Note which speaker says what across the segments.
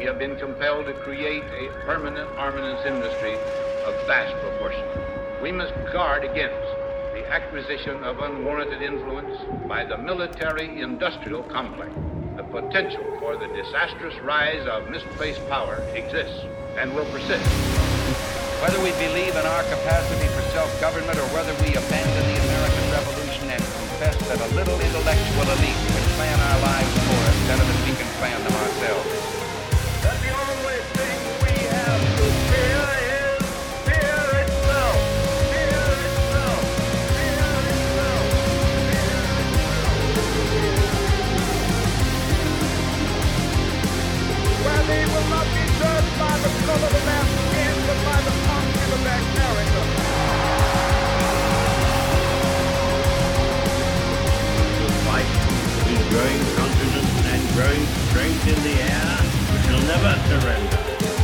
Speaker 1: we have been compelled to create a permanent armaments industry of vast proportion. We must guard against the acquisition of unwarranted influence by the military-industrial complex. The potential for the disastrous rise of misplaced power exists and will persist.
Speaker 2: Whether we believe in our capacity for self-government or whether we abandon the American Revolution and confess that a little intellectual elite can plan our lives for us better than we can plan them ourselves.
Speaker 3: That the only thing we have to fear is fear itself. Fear itself. Fear itself. Where they will not be judged by the color of their skin, but by the content of their character.
Speaker 4: The fight is growing confidence and growing strength in the air. We shall never surrender.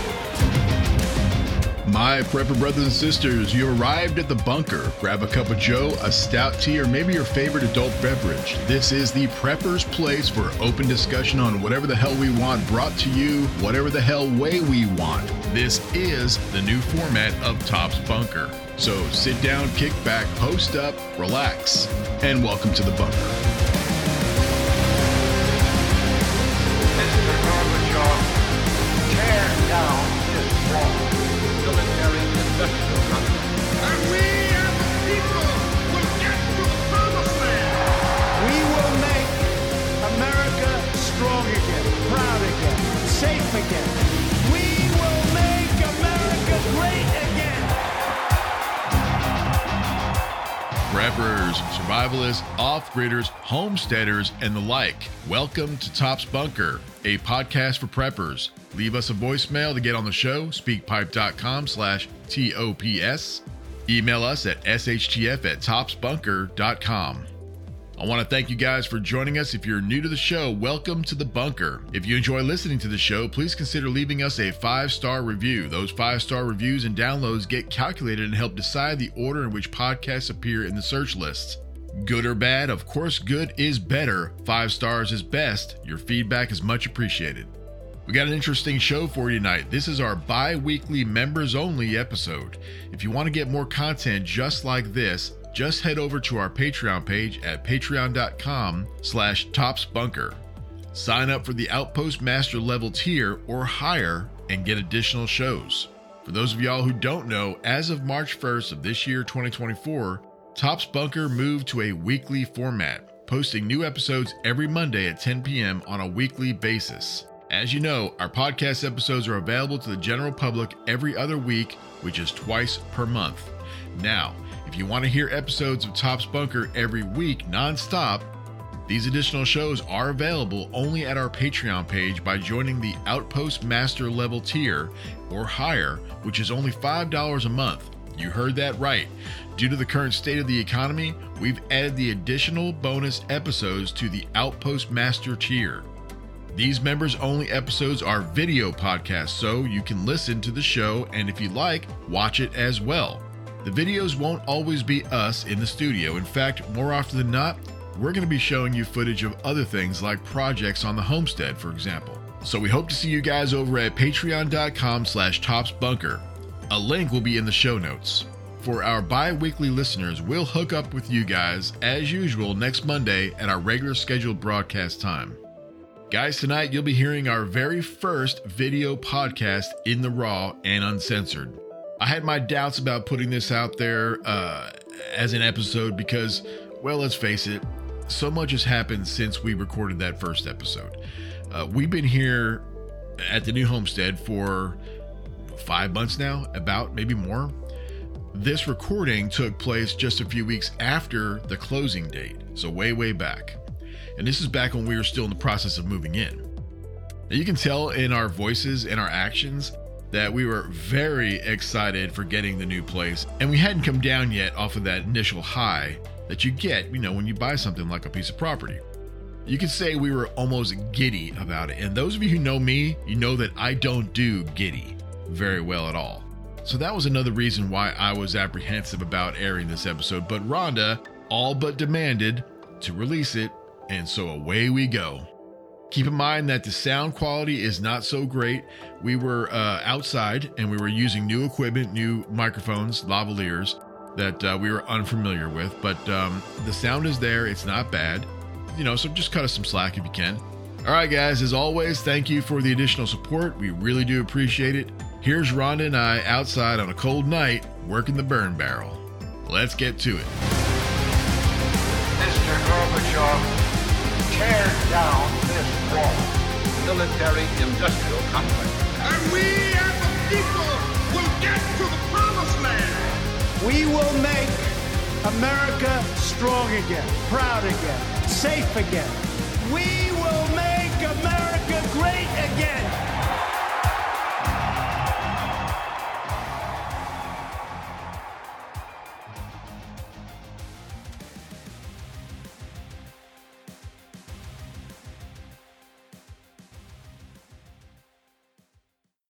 Speaker 5: My prepper brothers and sisters, you arrived at the bunker. Grab a cup of joe, a stout tea, or maybe your favorite adult beverage. This is the prepper's place for open discussion on whatever the hell we want, brought to you whatever the hell way we want. This is the new format of Top's Bunker. So sit down, kick back, post up, relax, and welcome to the bunker.
Speaker 1: Mr. Gorbachev, tear down this wall. Military-industrial complex.
Speaker 3: And we as a people will get to the promised land. We will make America strong again, proud again, safe again. We will make America great again.
Speaker 5: Preppers, survivalists, off-gridders, homesteaders, and the like. Welcome to Top's Bunker, a podcast for preppers. Leave us a voicemail to get on the show, speakpipe.com/TOPS. Email us at shtf@topsbunker.com. I want to thank you guys for joining us. If you're new to the show, welcome to the bunker. If you enjoy listening to the show, please consider leaving us a 5-star review. Those 5-star reviews and downloads get calculated and help decide the order in which podcasts appear in the search lists. Good or bad? Of course, good is better. 5 stars is best. Your feedback is much appreciated. We got an interesting show for you tonight. This is our bi-weekly members-only episode. If you want to get more content just like this, just head over to our Patreon page at patreon.com/topsbunker. Sign up for the Outpost Master level tier or higher and get additional shows. For those of y'all who don't know, as of March 1st of this year, 2024, Top's Bunker moved to a weekly format, posting new episodes every Monday at 10 p.m. on a weekly basis. As you know, our podcast episodes are available to the general public every other week, which is twice per month. Now, if you want to hear episodes of Top's Bunker every week non-stop, these additional shows are available only at our Patreon page by joining the Outpost Master level tier or higher, which is only $5 a month. You heard that right. Due to the current state of the economy, we've added the additional bonus episodes to the Outpost Master tier. These members-only episodes are video podcasts, so you can listen to the show and if you like, watch it as well. The videos won't always be us in the studio. In fact, more often than not, we're going to be showing you footage of other things like projects on the homestead, for example. So we hope to see you guys over at patreon.com/topsbunker. A link will be in the show notes. For our bi-weekly listeners, we'll hook up with you guys as usual next Monday at our regular scheduled broadcast time. Guys, tonight you'll be hearing our very first video podcast in the raw and uncensored. I had my doubts about putting this out there as an episode because, well, let's face it, so much has happened since we recorded that first episode. We've been here at the new homestead for 5 months now, about, maybe more. This recording took place just a few weeks after the closing date, so way back. And this is back when we were still in the process of moving in. Now, you can tell in our voices and our actions that we were very excited for getting the new place, and we hadn't come down yet off of that initial high that you get, when you buy something like a piece of property. You could say we were almost giddy about it, and those of you who know me, you know that I don't do giddy very well at all. So that was another reason why I was apprehensive about airing this episode, but Rhonda all but demanded to release it, and so away we go. Keep in mind that the sound quality is not so great. We were outside and we were using new equipment, new microphones, lavaliers that we were unfamiliar with, but the sound is there. It's not bad, so just cut us some slack if you can. All right, guys, as always, thank you for the additional support. We really do appreciate it. Here's Rhonda and I outside on a cold night working the burn barrel. Let's get to it.
Speaker 6: Mr. Gorbachev, tear down this wall.
Speaker 1: Military-industrial complex.
Speaker 3: And we as a people will get to the promised land. We will make America strong again, proud again, safe again. We will make